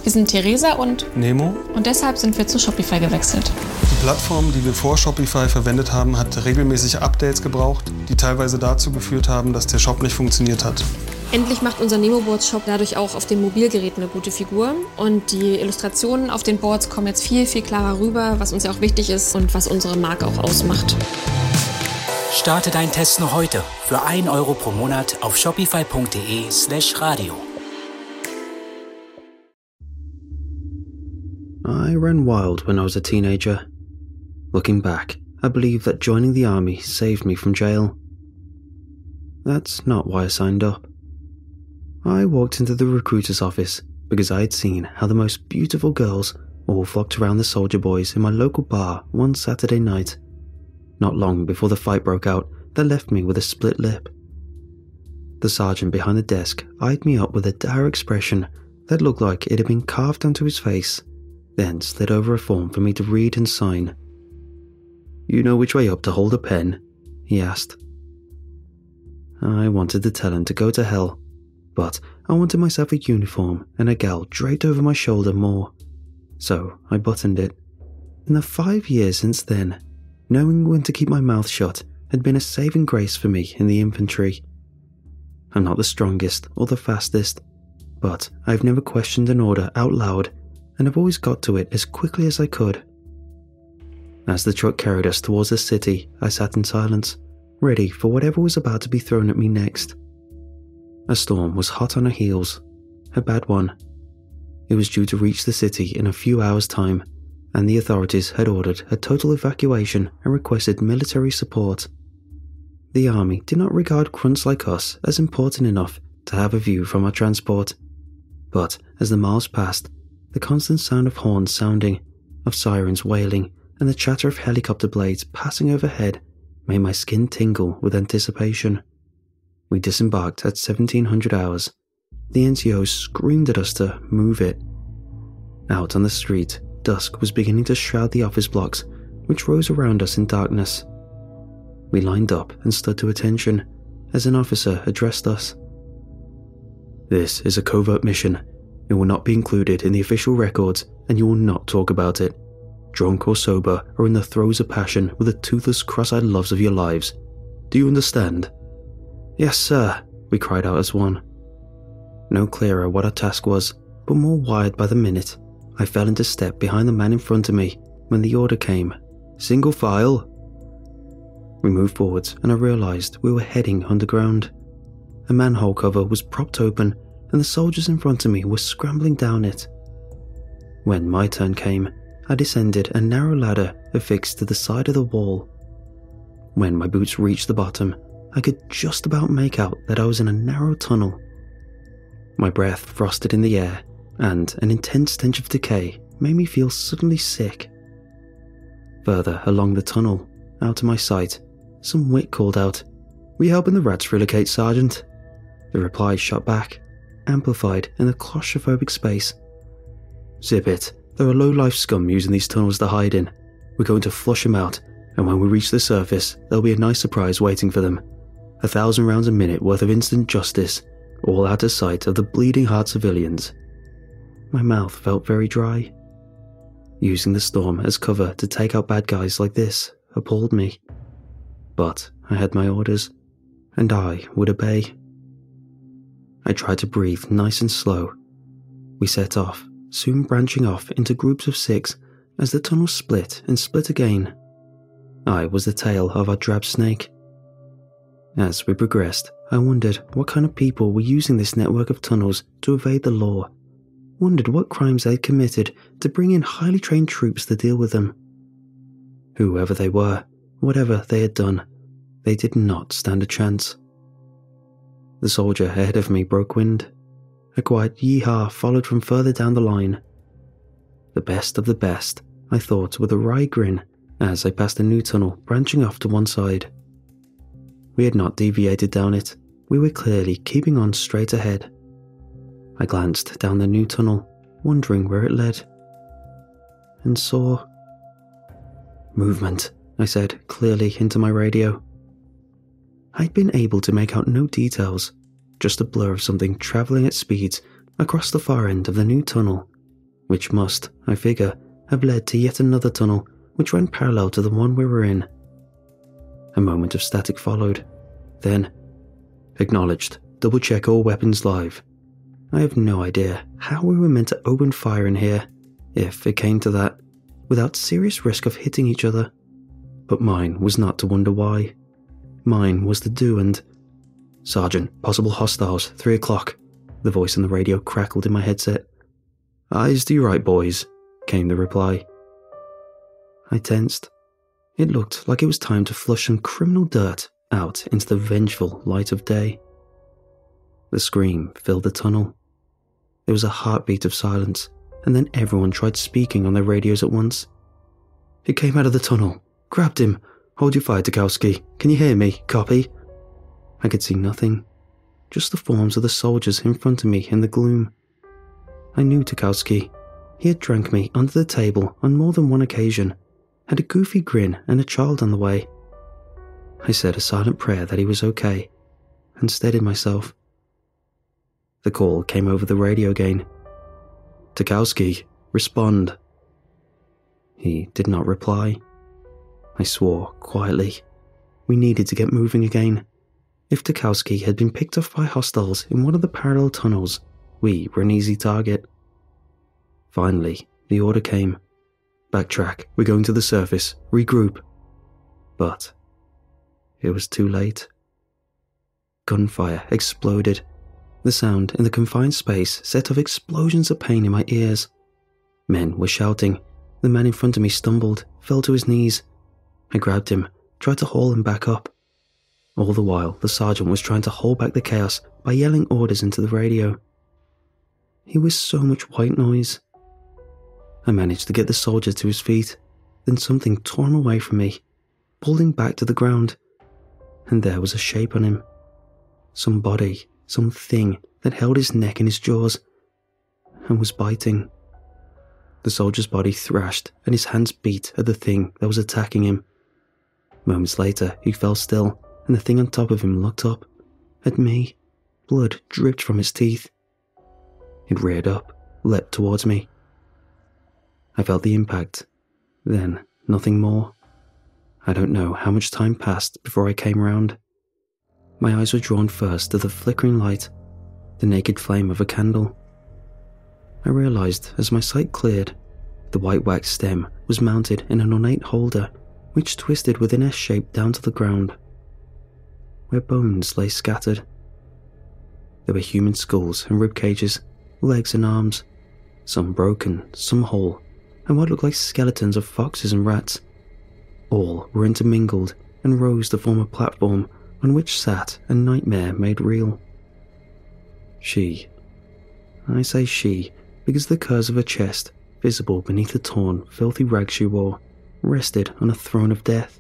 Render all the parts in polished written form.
Wir sind Theresa und Nemo. Und deshalb sind wir zu Shopify gewechselt. Die Plattform, die wir vor Shopify verwendet haben, hat regelmäßig Updates gebraucht, die teilweise dazu geführt haben, dass der Shop nicht funktioniert hat. Endlich macht unser Nemo-Boards-Shop dadurch auch auf den Mobilgeräten eine gute Figur. Und die Illustrationen auf den Boards kommen jetzt viel, viel klarer rüber, was uns ja auch wichtig ist und was unsere Marke auch ausmacht. Starte deinen Test noch heute für 1 Euro pro Monat auf shopify.de/radio. I ran wild when I was a teenager. Looking back, I believe that joining the army saved me from jail. That's not why I signed up. I walked into the recruiter's office because I had seen how the most beautiful girls all flocked around the soldier boys in my local bar one Saturday night, not long before the fight broke out that left me with a split lip. The sergeant behind the desk eyed me up with a dour expression that looked like it had been carved onto his face, then slid over a form for me to read and sign. "You know which way up to hold a pen?" he asked. I wanted to tell him to go to hell, but I wanted myself a uniform and a gal draped over my shoulder more, so I buttoned it. In the 5 years since then, knowing when to keep my mouth shut had been a saving grace for me in the infantry. I'm not the strongest or the fastest, but I've never questioned an order out loud, and I've always got to it as quickly as I could. As the truck carried us towards the city, I sat in silence, ready for whatever was about to be thrown at me next. A storm was hot on her heels, a bad one. It was due to reach the city in a few hours' time, and the authorities had ordered a total evacuation and requested military support. The army did not regard grunts like us as important enough to have a view from our transport, but as the miles passed, the constant sound of horns sounding, of sirens wailing, and the chatter of helicopter blades passing overhead made my skin tingle with anticipation. We disembarked at 1700 hours. The NCOs screamed at us to move it. Out on the street, dusk was beginning to shroud the office blocks, which rose around us in darkness. We lined up and stood to attention as an officer addressed us. "This is a covert mission. It will not be included in the official records, and you will not talk about it. Drunk or sober or in the throes of passion with the toothless cross-eyed loves of your lives. Do you understand?" "Yes, sir," we cried out as one. No clearer what our task was, but more wired by the minute. I fell into step behind the man in front of me when the order came. "Single file." We moved forwards and I realised we were heading underground. A manhole cover was propped open and the soldiers in front of me were scrambling down it. When my turn came, I descended a narrow ladder affixed to the side of the wall. When my boots reached the bottom, I could just about make out that I was in a narrow tunnel. My breath frosted in the air, and an intense stench of decay made me feel suddenly sick. Further along the tunnel, out of my sight, some wit called out, "We helping the rats relocate, Sergeant?" The reply shot back, amplified in the claustrophobic space. "Zip it. There are low-life scum using these tunnels to hide in. We're going to flush them out, and when we reach the surface, there'll be a nice surprise waiting for them. 1,000 rounds a minute worth of instant justice, all out of sight of the bleeding heart civilians." My mouth felt very dry. Using the storm as cover to take out bad guys like this appalled me. But I had my orders, and I would obey. I tried to breathe nice and slow. We set off, soon branching off into groups of 6 as the tunnel split and split again. I was the tail of our drab snake. As we progressed, I wondered what kind of people were using this network of tunnels to evade the law, wondered what crimes they'd committed to bring in highly trained troops to deal with them. Whoever they were, whatever they had done, they did not stand a chance. The soldier ahead of me broke wind. A quiet yee-haw followed from further down the line. The best of the best, I thought with a wry grin as I passed a new tunnel branching off to one side. We had not deviated down it. We were clearly keeping on straight ahead. I glanced down the new tunnel, wondering where it led, and saw movement, I said clearly into my radio. I'd been able to make out no details, just a blur of something travelling at speeds across the far end of the new tunnel, which must, I figure, have led to yet another tunnel which ran parallel to the one we were in. A moment of static followed. Then, acknowledged, double-check all weapons live. I have no idea how we were meant to open fire in here, if it came to that, without serious risk of hitting each other. But mine was not to wonder why. Mine was to do and... "Sergeant, possible hostiles, 3 o'clock. The voice on the radio crackled in my headset. "Eyes to your right, boys," came the reply. I tensed. It looked like it was time to flush some criminal dirt out into the vengeful light of day. The scream filled the tunnel. There was a heartbeat of silence, and then everyone tried speaking on their radios at once. "It came out of the tunnel. Grabbed him. Hold your fire, Tarkowski. Can you hear me? Copy." I could see nothing. Just the forms of the soldiers in front of me in the gloom. I knew Tarkowski. He had drank me under the table on more than one occasion, had a goofy grin and a child on the way. I said a silent prayer that he was okay, and steadied myself. The call came over the radio again. "Tarkowski, respond." He did not reply. I swore quietly. We needed to get moving again. If Tarkowski had been picked off by hostiles in one of the parallel tunnels, we were an easy target. Finally, the order came. "Backtrack, we're going to the surface, regroup." But it was too late. Gunfire exploded. The sound in the confined space set off explosions of pain in my ears. Men were shouting. The man in front of me stumbled, fell to his knees. I grabbed him, tried to haul him back up. All the while, the sergeant was trying to hold back the chaos by yelling orders into the radio. He was so much white noise. I managed to get the soldier to his feet, then something tore him away from me, pulled him back to the ground, and there was a shape on him. Some body, some thing that held his neck in his jaws, and was biting. The soldier's body thrashed, and his hands beat at the thing that was attacking him. Moments later, he fell still, and the thing on top of him looked up, at me. Blood dripped from its teeth. It reared up, leapt towards me. I felt the impact, then nothing more. I don't know how much time passed before I came round. My eyes were drawn first to the flickering light, the naked flame of a candle. I realized as my sight cleared, the white wax stem was mounted in an ornate holder which twisted with an S shape down to the ground, where bones lay scattered. There were human skulls and rib cages, legs and arms, some broken, some whole, and what looked like skeletons of foxes and rats. All were intermingled and rose to form a platform on which sat a nightmare made real. She. I say she because the curves of her chest, visible beneath the torn, filthy rags she wore, rested on a throne of death.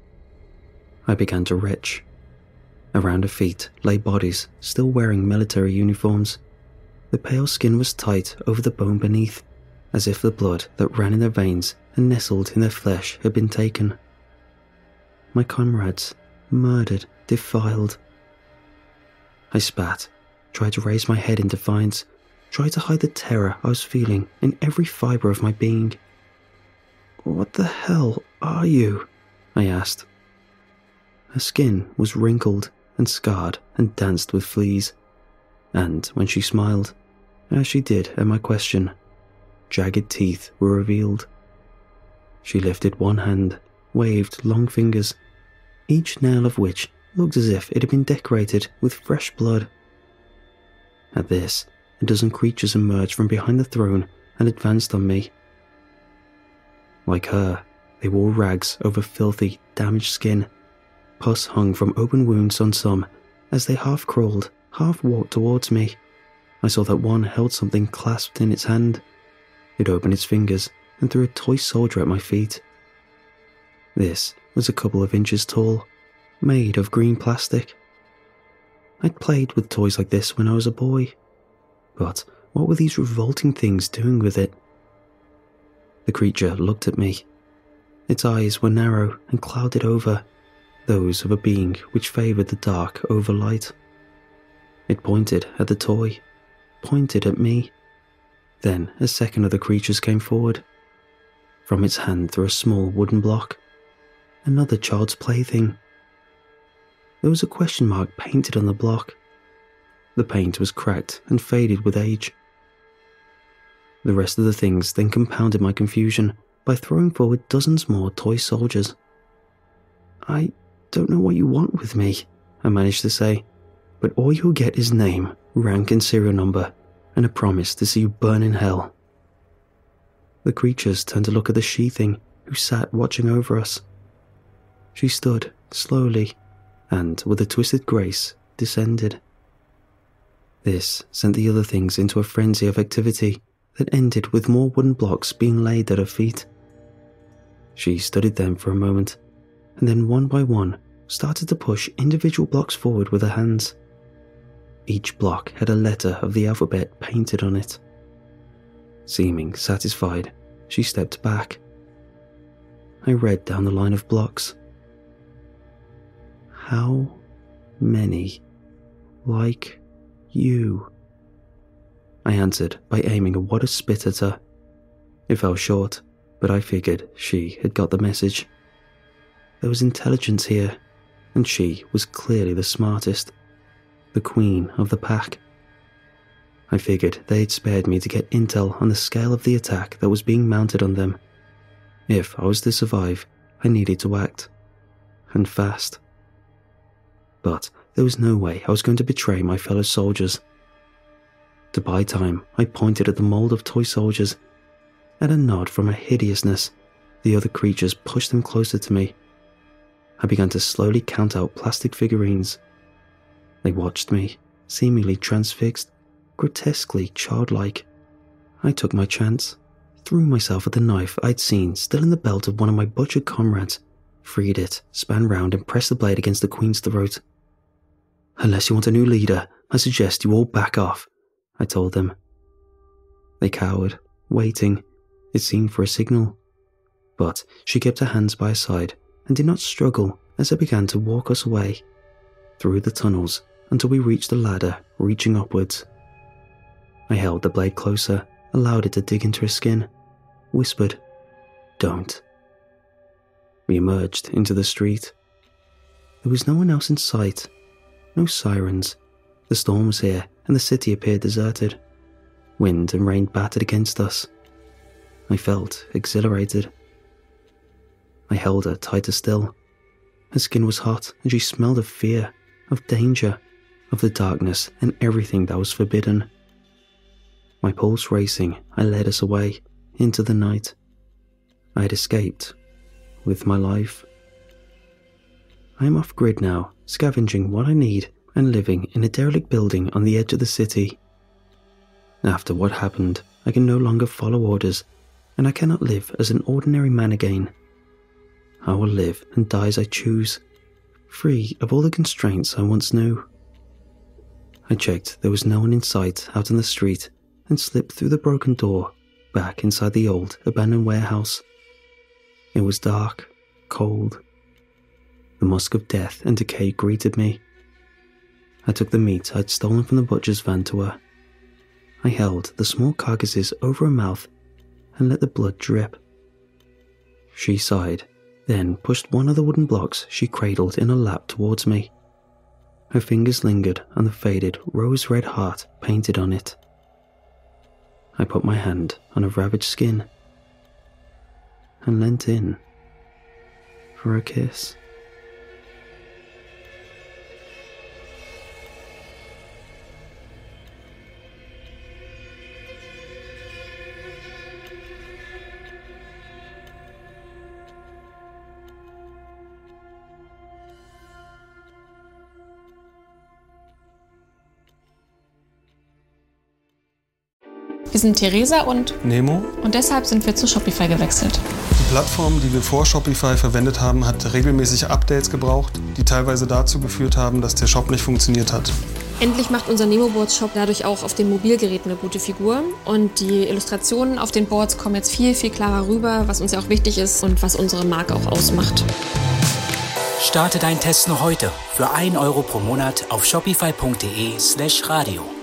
I began to retch. Around her feet lay bodies still wearing military uniforms. The pale skin was tight over the bone beneath, as if the blood that ran in their veins and nestled in their flesh had been taken. My comrades, murdered, defiled. I spat, tried to raise my head in defiance, tried to hide the terror I was feeling in every fibre of my being. "What the hell are you?" I asked. Her skin was wrinkled and scarred and danced with fleas, and when she smiled, as she did at my question, jagged teeth were revealed. She lifted one hand, waved long fingers, each nail of which looked as if it had been decorated with fresh blood. At this, a dozen creatures emerged from behind the throne and advanced on me. Like her, they wore rags over filthy, damaged skin. Pus hung from open wounds on some as they half crawled, half walked towards me. I saw that one held something clasped in its hand. It opened its fingers and threw a toy soldier at my feet. This was a couple of inches tall, made of green plastic. I'd played with toys like this when I was a boy, but what were these revolting things doing with it? The creature looked at me. Its eyes were narrow and clouded over, those of a being which favoured the dark over light. It pointed at the toy, pointed at me. Then a second of the creatures came forward. From its hand threw a small wooden block. Another child's plaything. There was a question mark painted on the block. The paint was cracked and faded with age. The rest of the things then compounded my confusion by throwing forward dozens more toy soldiers. "I don't know what you want with me," I managed to say, "but all you'll get is name, rank and serial number, and a promise to see you burn in hell." The creatures turned to look at the she-thing who sat watching over us. She stood slowly and, with a twisted grace, descended. This sent the other things into a frenzy of activity that ended with more wooden blocks being laid at her feet. She studied them for a moment, and then one by one started to push individual blocks forward with her hands. Each block had a letter of the alphabet painted on it. Seeming satisfied, she stepped back. I read down the line of blocks. "How many like you?" I answered by aiming a wad of spit at her. It fell short, but I figured she had got the message. There was intelligence here, and she was clearly the smartest, the queen of the pack. I figured they had spared me to get intel on the scale of the attack that was being mounted on them. If I was to survive, I needed to act, and fast. But there was no way I was going to betray my fellow soldiers. To buy time, I pointed at the mold of toy soldiers. At a nod from her hideousness, the other creatures pushed them closer to me. I began to slowly count out plastic figurines. They watched me, seemingly transfixed, grotesquely childlike. I took my chance, threw myself at the knife I'd seen still in the belt of one of my butchered comrades, freed it, span round and pressed the blade against the queen's throat. "Unless you want a new leader, I suggest you all back off," I told them. They cowered, waiting, it seemed, for a signal. But she kept her hands by her side and did not struggle as I began to walk us away, through the tunnels until we reached the ladder reaching upwards. I held the blade closer, allowed it to dig into her skin, whispered, "Don't." We emerged into the street. There was no one else in sight, no sirens. The storm was here and the city appeared deserted. Wind and rain battered against us. I felt exhilarated. I held her tighter still. Her skin was hot and she smelled of fear, of danger, of the darkness and everything that was forbidden. My pulse racing, I led us away, into the night. I had escaped, with my life. I am off grid now, scavenging what I need and living in a derelict building on the edge of the city. After what happened, I can no longer follow orders, and I cannot live as an ordinary man again. I will live and die as I choose, free of all the constraints I once knew. I checked there was no one in sight out on the street and slipped through the broken door back inside the old abandoned warehouse. It was dark, cold. The musk of death and decay greeted me. I took the meat I'd stolen from the butcher's van to her. I held the small carcasses over her mouth and let the blood drip. She sighed, then pushed one of the wooden blocks she cradled in her lap towards me. Her fingers lingered on the faded rose-red heart painted on it. I put my hand on her ravaged skin and leant in for a kiss. Wir sind Theresa und Nemo. Und deshalb sind wir zu Shopify gewechselt. Die Plattform, die wir vor Shopify verwendet haben, hat regelmäßig Updates gebraucht, die teilweise dazu geführt haben, dass der Shop nicht funktioniert hat. Endlich macht unser Nemo-Boards-Shop dadurch auch auf den Mobilgeräten eine gute Figur. Und die Illustrationen auf den Boards kommen jetzt viel, viel klarer rüber, was uns ja auch wichtig ist und was unsere Marke auch ausmacht. Starte deinen Test noch heute für 1 € pro Monat auf shopify.de/radio.